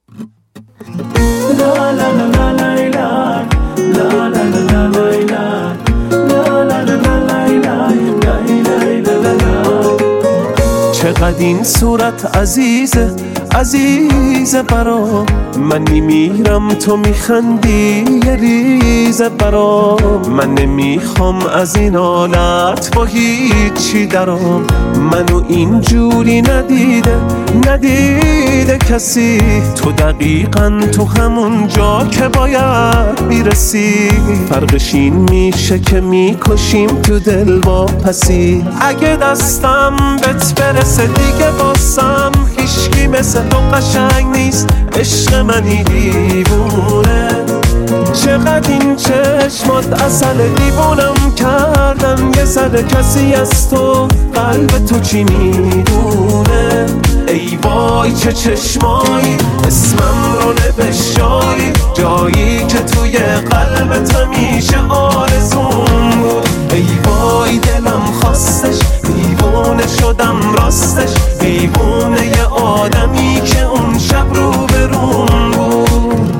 چقدر این صورت عزیزه عزیزه برام، من نمیرم تو میخندی یه ریزه برام. من نمیخوام از این حالت با هیچی درام، منو اینجوری ندیده کسی. تو دقیقاً تو همون جا که باید میرسی، فرقش این میشه که میکشیم تو دل با پسی. اگه دستم بهت برسه دیگه واسم هیچکی مثل تو قشنگ نیست، عشق منی دیوونه. چقدر این چشمات عسل، دیوونم کردن یه ذره. کسی از تو قلب تو چی میدونه؟ ای وای چه چشمایی، اسمم رو نوشتایی، جایی که توی قلبت همیشه آرزوم بود. ای وای دلم خواستش، دیوونه شدم راستش، دیوونه یه آدمی که اون شب رو به روم بود.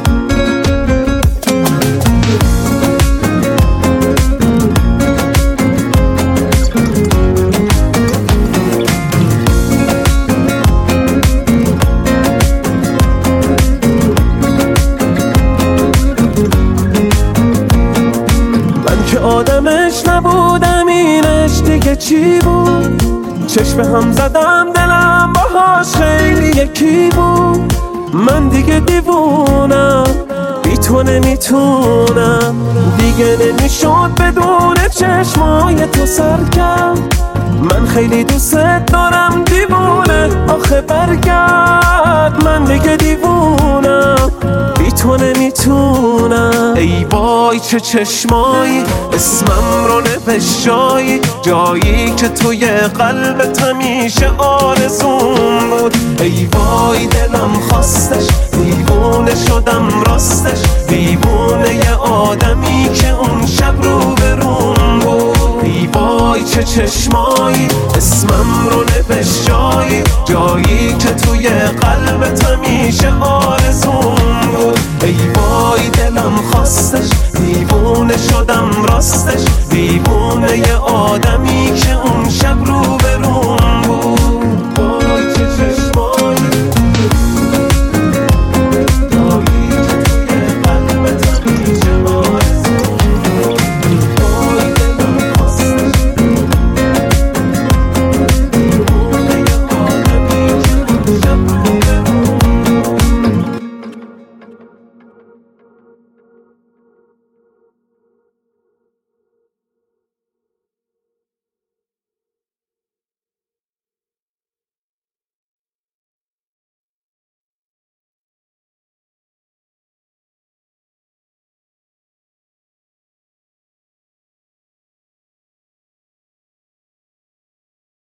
آدمش نبودم، اینش دیگه چی بود؟ چشم هم زدم دلم باهاش خیلی یکی بود. من دیگه دیوونم، بی تو نمیتونم دیگه، نمیشد بدون چشمای تو سرکم. من خیلی دوست دارم دیوونه، آخه برگرد. من دیگه دیوونم، بی تو نمیتونم. ای وای چه چشمایی، اسمم رو نوشتایی، جایی که توی قلبت همیشه آرزوم بود. ای وای دلم خواستش، دیوونه شدم راستش، دیوونه یه آدمی که اون شب رو به روم بود. ای وای چه چشمایی، اسمم رو نوشتایی، جایی که توی قلبت همیشه آرزوم بود. ای وای دلم خواستش، دیوونه شدم راستش، دیوونه یه آدمی که اون شب